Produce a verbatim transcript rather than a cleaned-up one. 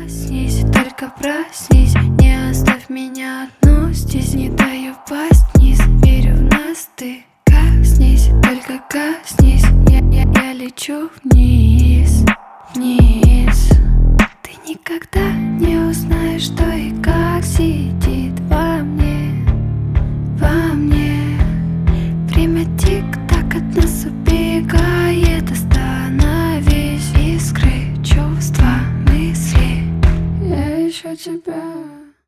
проснись, только проснись. Не оставь меня одну здесь, не дай упасть вниз. Верю в нас, ты коснись, только коснись. Я, я, я лечу вниз, вниз. Ты никогда не узнаешь, что и как сидит во мне, во мне. Время тик-так от нас убегает. Остановись, искры, чувства, мысли. Я ищу тебя.